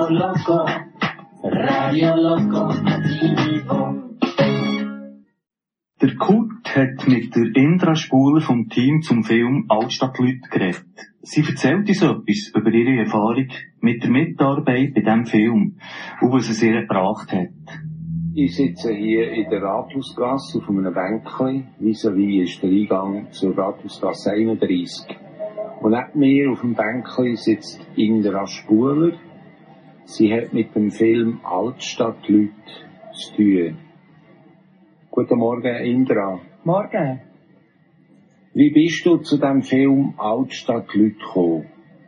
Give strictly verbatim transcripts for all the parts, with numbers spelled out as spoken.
Loco, Radio Loco Motivo. Der Kurt hat mit der Indra Spuler vom Team zum Film Altstadtleute geredet. Sie erzählt uns etwas über ihre Erfahrung mit der Mitarbeit bei diesem Film und was es ihr gebracht hat. Ich sitze hier in der Rathausgasse auf einem Bänkchen. Vis-à-vis ist der Eingang zur Rathausgasse einunddreissig. Und neben mir auf dem Bänkchen sitzt Indra Spuler. Sie hat mit dem Film Altstadtleute zu tun. Guten Morgen, Indra. Morgen. Wie bist du zu dem Film Altstadtleute gekommen?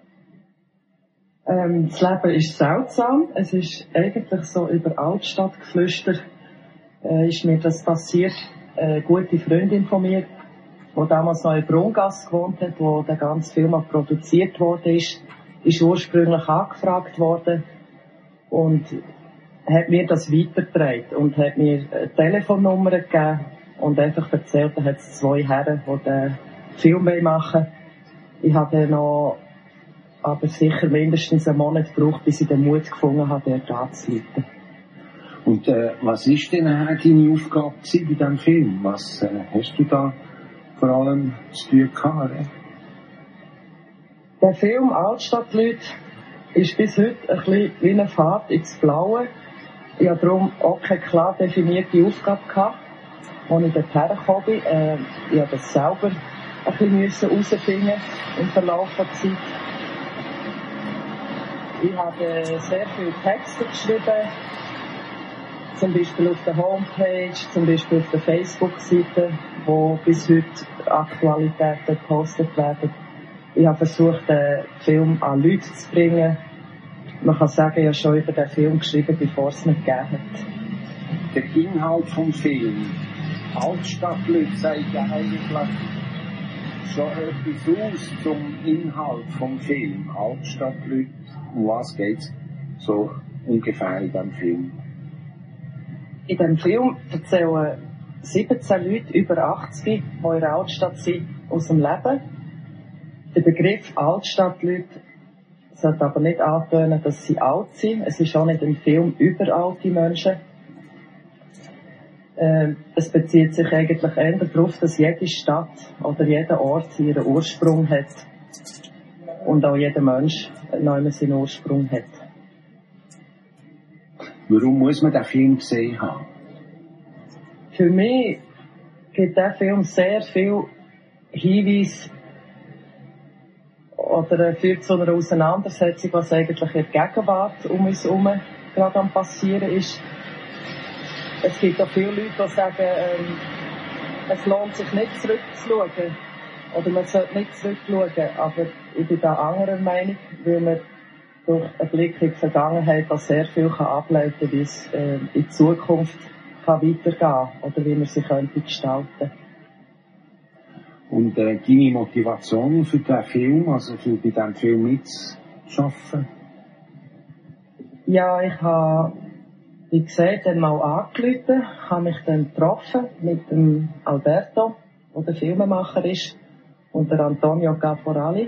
Ähm, das Leben ist seltsam. Es ist eigentlich so über Altstadtgeflüster äh, ist mir das passiert. Eine gute Freundin von mir, die damals noch in Brungasse gewohnt hat, wo der ganze Film auch produziert worden ist, ist ursprünglich angefragt worden und hat mir das weitergetragen und hat mir eine Telefonnummer gegeben und einfach erzählt, da hat es zwei Herren, die den Film machen wollen. Ich habe noch aber sicher mindestens einen Monat gebraucht, bis ich den Mut gefunden habe, dort anzuleiten. Und äh, was war denn deine Aufgabe bei diesem Film? Was äh, hast du da vor allem zu tun gehabt? Äh? Der Film Altstadtleute ist bis heute ein bisschen wie eine Fahrt ins Blaue. Ich hatte darum auch keine klar definierte Aufgabe gehabt, als ich dort hergekommen bin. Äh, ich musste das selber ein bisschen herausfinden im Verlauf der Zeit. Ich habe sehr viele Texte geschrieben, zum Beispiel auf der Homepage, zum Beispiel auf der Facebook-Seite, wo bis heute Aktualitäten gepostet werden. Ich habe versucht, den Film an Leute zu bringen. Man kann sagen, ich habe schon über den Film geschrieben, bevor es ihn gegeben hat. Der Inhalt vom Film, Altstadtleute, sagt ja eigentlich schon etwas aus zum Inhalt vom Film. Altstadtleute, um was geht's so ungefähr in diesem Film? In diesem Film erzählen siebzehn Leute über achtzig, die in der Altstadt sind, aus dem Leben. Der Begriff Altstadtleute sollte aber nicht antönen, dass sie alt sind. Es ist auch nicht ein Film über alte Menschen. Äh, es bezieht sich eigentlich eher darauf, dass jede Stadt oder jeder Ort ihren Ursprung hat. Und auch jeder Mensch noch seinen Ursprung hat. Warum muss man den Film gesehen haben? Für mich gibt der Film sehr viel Hinweise oder führt zu einer Auseinandersetzung, was eigentlich in der Gegenwart um uns herum gerade am passieren ist. Es gibt auch viele Leute, die sagen, ähm, es lohnt sich nicht zurückzuschauen. Oder man sollte nicht zurückschauen. Aber ich bin da anderer Meinung, weil man durch einen Blick in die Vergangenheit auch sehr viel kann ableiten kann, wie es äh, in die Zukunft kann weitergehen kann oder wie man sie könnte gestalten. Und äh, deine Motivation für diesen Film, also für bei diesem Film mitzuarbeiten? Ja, ich habe, wie gesagt, dann mal angerufen, habe mich dann getroffen mit dem Alberto, der der Filmemacher ist, und der Antonio Caporali.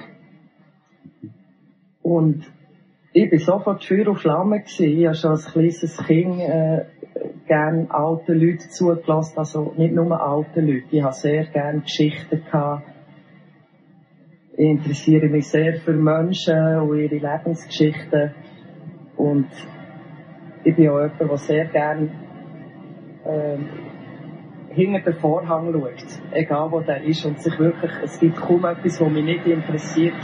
Und ich war sofort Feuer und Flamme gewesen. Ich habe schon als kleines Kind äh, gerne alten Leuten zugelassen, also nicht nur alten Leute. Ich habe sehr gerne Geschichten gehabt. Ich interessiere mich sehr für Menschen und ihre Lebensgeschichten. Und ich bin auch jemand, der sehr gerne äh, hinter den Vorhang schaut. Egal wo der ist. Und sich wirklich, es gibt kaum etwas, was mich nicht interessiert.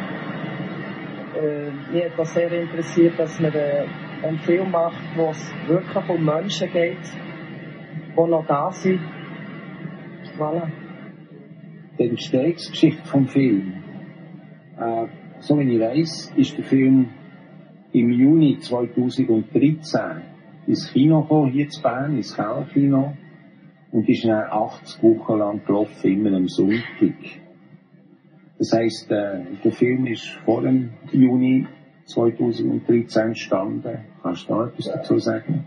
Äh, mich hat das sehr interessiert, dass man äh, einen Film macht, wo es wirklich um Menschen geht, die noch da sind. Voilà. Die Entstehungsgeschichte vom Film. Äh, so wie ich weiss, ist der Film im Juni zweitausenddreizehn ins Kino gekommen, hier zu Bern, ins Kellerkino, und ist dann achtzig Wochen lang gelaufen, immer am Sonntag. Das heisst, äh, der Film ist vor dem Juni zweitausenddreizehn entstanden. Kannst du da etwas dazu sagen?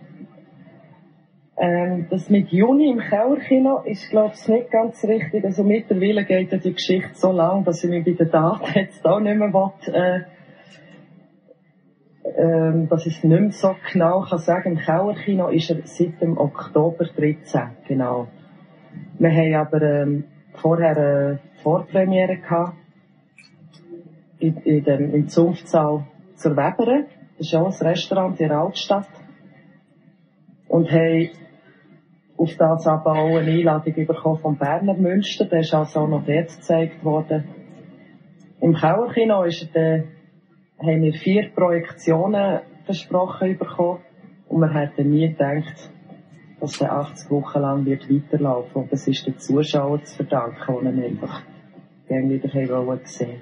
Ähm, das mit Juni im Kellerkino ist, glaube ich, nicht ganz richtig. Also mittlerweile geht ja die Geschichte so lang, dass ich mich bei den Daten jetzt auch nicht mehr will, äh, Ähm, dass ich es nicht mehr so genau kann sagen. Im Kauerkino ist er seit dem Oktober dreizehn, genau. Wir haben aber ähm, vorher eine Vorpremiere gehabt in, in dem, im Zunftsaal zur Webere. Das ist auch ein Restaurant in der Altstadt. Und haben auf das aber auch eine Einladung bekommen vom Berner Münster. Der ist also auch noch dort gezeigt worden. Im Kauerkino ist er dann, haben wir vier Projektionen versprochen bekommen. Und wir hätten nie gedacht, dass der achtzig Wochen lang wird weiterlaufen. Und das ist den Zuschauern zu verdanken, die ihn einfach gerne wieder haben gesehen.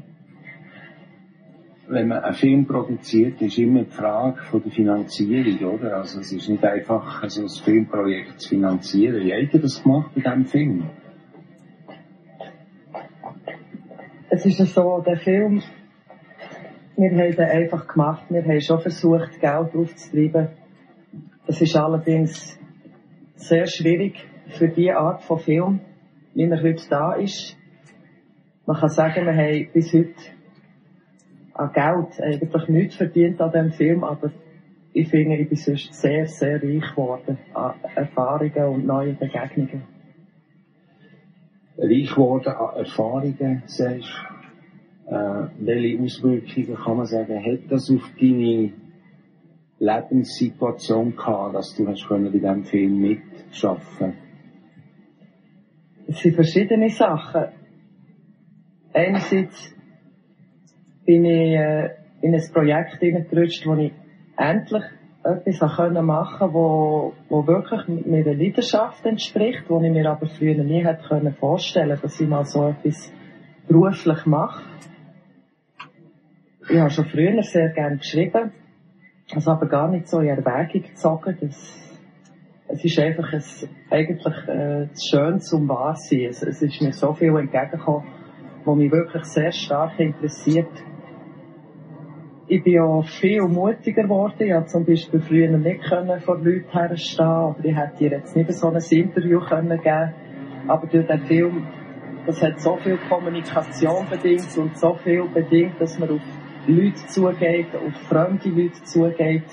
Wenn man einen Film produziert, ist immer die Frage von der Finanzierung, oder? Also es ist nicht einfach, so ein Filmprojekt zu finanzieren. Wie habt ihr das gemacht bei diesem Film? Es ist ja so, der Film, wir haben den einfach gemacht. Wir haben schon versucht, Geld aufzutreiben. Das ist allerdings sehr schwierig für die Art von Film, wie er heute da ist. Man kann sagen, wir haben bis heute an Geld eigentlich nichts verdient an diesem Film, aber ich finde, ich bin sonst sehr, sehr reich geworden an Erfahrungen und neuen Begegnungen. Reich geworden an Erfahrungen, sagst du. Äh, welche Auswirkungen, kann man sagen, hat das auf deine Lebenssituation gehabt, dass du hast können bei diesem Film mitarbeiten? Es sind verschiedene Sachen. Einerseits bin ich äh, in ein Projekt hineingerutscht, wo ich endlich etwas können machen, wo, wo wirklich meiner Leidenschaft entspricht, wo ich mir aber früher nie hätte können vorstellen, dass ich mal so etwas beruflich mache. Ich habe schon früher sehr gerne geschrieben, das aber gar nicht so in Erwägung gezogen. Das, es ist einfach ein, eigentlich äh, schön zum Wahrsein. Es, es ist mir so viel entgegengekommen, was mich wirklich sehr stark interessiert. Ich bin auch viel mutiger geworden. Ich konnte zum Beispiel früher nicht können vor Leuten herstehen, oder ich hätte dir jetzt nicht so ein Interview können geben. Aber durch den Film, das hat so viel Kommunikation bedingt und so viel bedingt, dass man auf Leute zugeht, auf fremde Leute zugeht.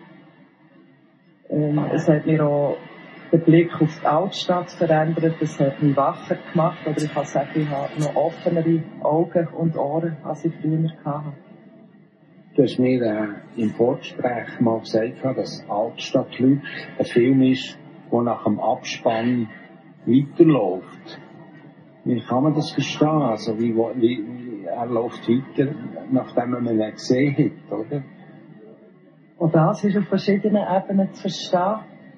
Ähm, es hat mir auch den Blick auf die Altstadt verändert, das hat mich wacher gemacht, oder ich kann sagen, ich habe noch offenere Augen und Ohren, als ich früher hatte. Du hast mir äh, im Vorgespräch mal gesagt, dass Altstadtleute ein Film ist, der nach dem Abspann weiterläuft. Wie kann man das verstehen? Also, wie, wie, wie er läuft weiter, nachdem man ihn gesehen hat, oder? Und das ist auf verschiedenen Ebenen zu verstehen.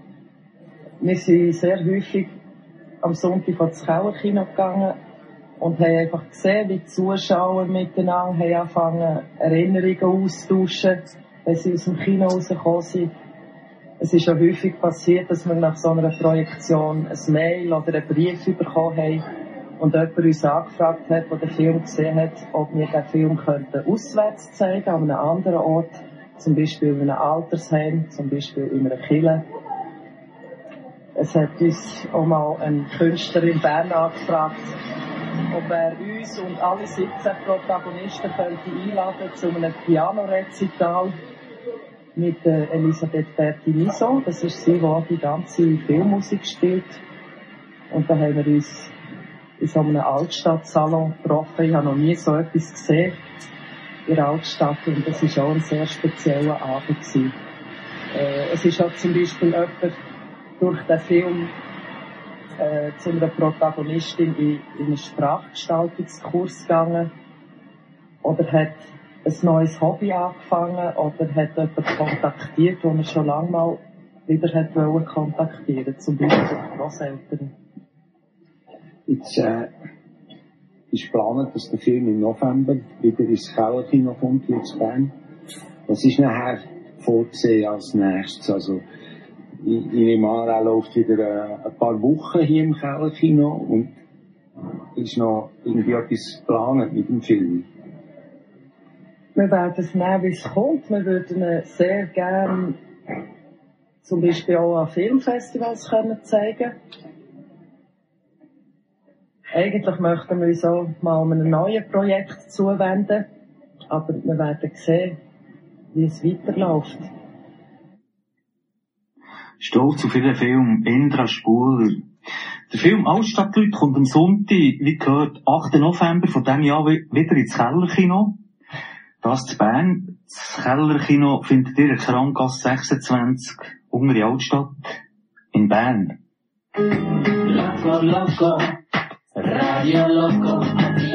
Wir sind sehr häufig am Sonntag ins Kauerkino gegangen und haben einfach gesehen, wie die Zuschauer miteinander haben angefangen, Erinnerungen auszutauschen, wenn sie aus dem Kino rausgekommen sind. Es ist schon häufig passiert, dass wir nach so einer Projektion ein Mail oder einen Brief bekommen haben und jemand uns angefragt hat, der den Film gesehen hat, ob wir den Film könnten auswärts zeigen, an einem anderen Ort, zum Beispiel in einem Altersheim, zum Beispiel in einer Kirche. Es hat uns auch mal ein Künstler in Bern angefragt, ob er uns und alle siebzehn Protagonisten könnte einladen zu einem Piano-Rezital mit äh, Elisabeth Bertiniso. Das ist sie, die auch die ganze Filmmusik spielt. Und da haben wir uns in so einem Altstadtsalon getroffen. Ich habe noch nie so etwas gesehen in der Altstadt und das war auch ein sehr spezieller Abend gewesen. Äh, es ist auch zum Beispiel jemand durch den Film äh, zu einer Protagonistin in, in einen Sprachgestaltungskurs gegangen oder hat ein neues Hobby angefangen oder hat jemanden kontaktiert, den er schon lange mal wieder hat wollen kontaktieren, zum Beispiel die Grosseltern. Jetzt äh, ist geplant, dass der Film im November wieder ins Kauerkino kommt, hier in Bern. Was ist nachher vorgesehen als nächstes? Also, ich, ich nehme an, er läuft wieder äh, ein paar Wochen hier im Kauerkino und ist noch irgendwie etwas geplant mit dem Film. Wir werden es nehmen, wie es kommt. Wir würden ihn sehr gerne zum Beispiel auch an Filmfestivals können zeigen. Eigentlich möchten wir uns auch mal einem neuen Projekt zuwenden, aber wir werden sehen, wie es weiterläuft. Stolz auf ihren Film Indra Spuler. Der Film Altstadtleute kommt am Sonntag, wie gehört, achten November von diesem Jahr wieder ins Kellerkino. Das zu Bern. Das Kellerkino findet ihr in Krangasse sechsundzwanzig, unter der Altstadt, in Bern. Loco, loco, Radio Loco.